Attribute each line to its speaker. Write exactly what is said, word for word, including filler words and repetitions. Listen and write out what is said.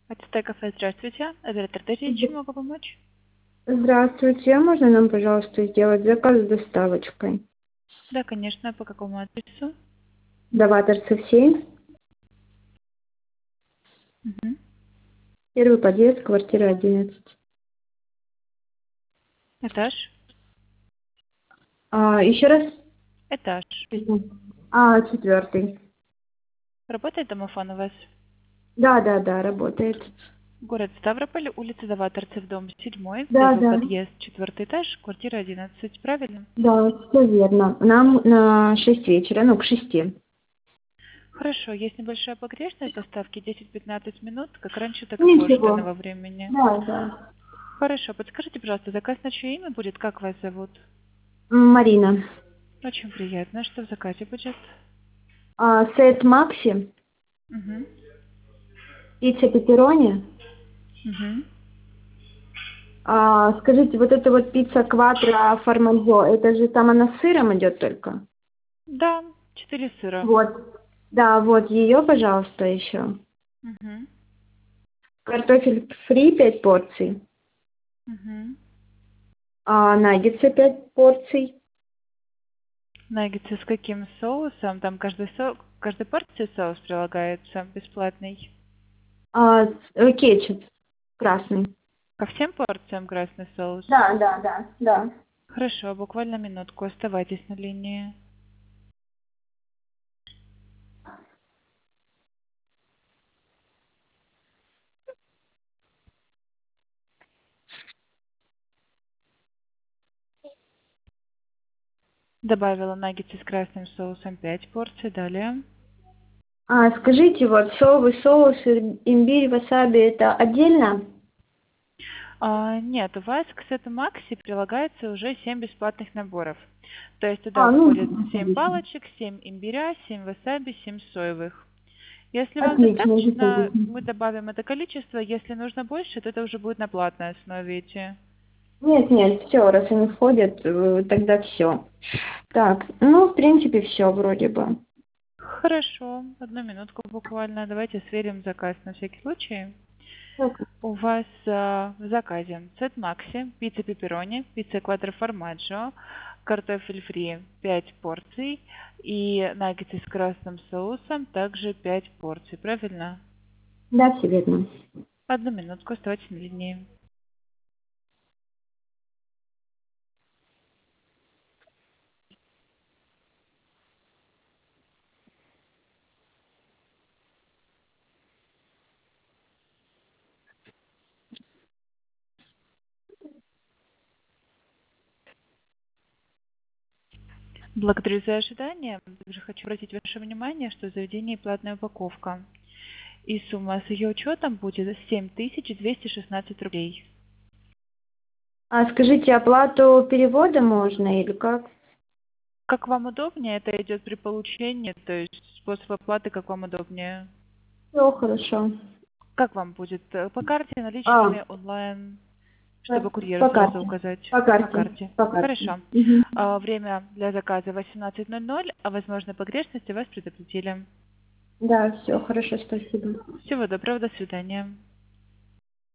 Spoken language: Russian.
Speaker 1: АТТ кафе, здравствуйте. Оператор Т, чем могу помочь?
Speaker 2: Здравствуйте. Можно нам, пожалуйста, сделать заказ с доставочкой?
Speaker 1: Да, конечно. По какому адресу?
Speaker 2: Даваторцев семь,
Speaker 1: Угу.
Speaker 2: первый подъезд, квартира одиннадцать.
Speaker 1: Этаж?
Speaker 2: А, еще раз?
Speaker 1: Этаж.
Speaker 2: А, четвертый.
Speaker 1: Работает домофон у вас?
Speaker 2: Да, да, да, работает.
Speaker 1: Город Ставрополь, улица Даваторцев, дом седьмой,
Speaker 2: Да,
Speaker 1: первый
Speaker 2: да,
Speaker 1: подъезд, четвертый этаж, квартира одиннадцать. Правильно?
Speaker 2: да, все верно. Нам на шесть вечера, ну, к шести.
Speaker 1: Хорошо. Есть небольшая погрешность доставки десять-пятнадцать минут, как раньше, так и позже
Speaker 2: Ничего.
Speaker 1: данного времени.
Speaker 2: Да, да.
Speaker 1: Хорошо. Подскажите, пожалуйста, заказ на чье имя будет? Как вас зовут?
Speaker 2: М, Марина.
Speaker 1: Очень приятно. Что в заказе будет?
Speaker 2: А, сет Макси,
Speaker 1: Угу.
Speaker 2: пицца пепперони.
Speaker 1: Угу.
Speaker 2: А, скажите, вот эта вот пицца кватро формаджо, это же там она с сыром идет только?
Speaker 1: Да, четыре сыра.
Speaker 2: Вот. Да, вот ее, пожалуйста, еще.
Speaker 1: Угу.
Speaker 2: Картофель фри пять порций.
Speaker 1: Угу.
Speaker 2: А наггетсы пять порций.
Speaker 1: Наггетсы с каким соусом? Там каждый со... каждой порции соус прилагается бесплатный.
Speaker 2: А, э, кетчуп красный.
Speaker 1: Ко всем порциям красный соус?
Speaker 2: Да, да, да, да.
Speaker 1: Хорошо, буквально минутку. Оставайтесь на линии. Добавила наггетсы с красным соусом пять порций. Далее.
Speaker 2: А, скажите, вот соевый соус, ир- имбирь, васаби, это отдельно?
Speaker 1: А, нет, у вас к сету Макси прилагается уже семь бесплатных наборов. То есть туда
Speaker 2: А, ну,
Speaker 1: входит семь
Speaker 2: отлично.
Speaker 1: палочек, семь имбиря, семь васаби, семь соевых. Если вам
Speaker 2: Отлично,
Speaker 1: достаточно,
Speaker 2: заходите.
Speaker 1: мы добавим это количество. Если нужно больше, то это уже будет на платной основе идти.
Speaker 2: Нет, нет, все, раз они входят, э, тогда все. Так, ну, в принципе, все вроде бы.
Speaker 1: Хорошо, одну минутку буквально. Давайте сверим заказ на всякий случай.
Speaker 2: Так.
Speaker 1: У вас э, в заказе сет Макси, пицца пепперони, пицца квадро формаджо, картофель фри пять порций и наггетсы с красным соусом также пять порций. Правильно?
Speaker 2: Да, все верно.
Speaker 1: Одну минутку, оставайтесь на линии. Благодарю за ожидание. Также хочу обратить ваше внимание, что в заведении платная упаковка. И сумма с ее учетом будет семь тысяч двести шестнадцать рублей.
Speaker 2: А скажите, оплату перевода можно или как?
Speaker 1: Как вам удобнее, это идет при получении, то есть способ оплаты, как вам удобнее.
Speaker 2: Все хорошо.
Speaker 1: Как вам будет? э, По карте,
Speaker 2: А,
Speaker 1: наличными, онлайн,
Speaker 2: по,
Speaker 1: чтобы курьеру
Speaker 2: по
Speaker 1: сразу
Speaker 2: карте.
Speaker 1: указать?
Speaker 2: По
Speaker 1: По
Speaker 2: карте.
Speaker 1: карте.
Speaker 2: По карте.
Speaker 1: Хорошо.
Speaker 2: Мгм.
Speaker 1: А, время для заказа восемнадцать ноль ноль, а возможно погрешности вас предупредили.
Speaker 2: Да, все хорошо, спасибо.
Speaker 1: Всего доброго, до свидания.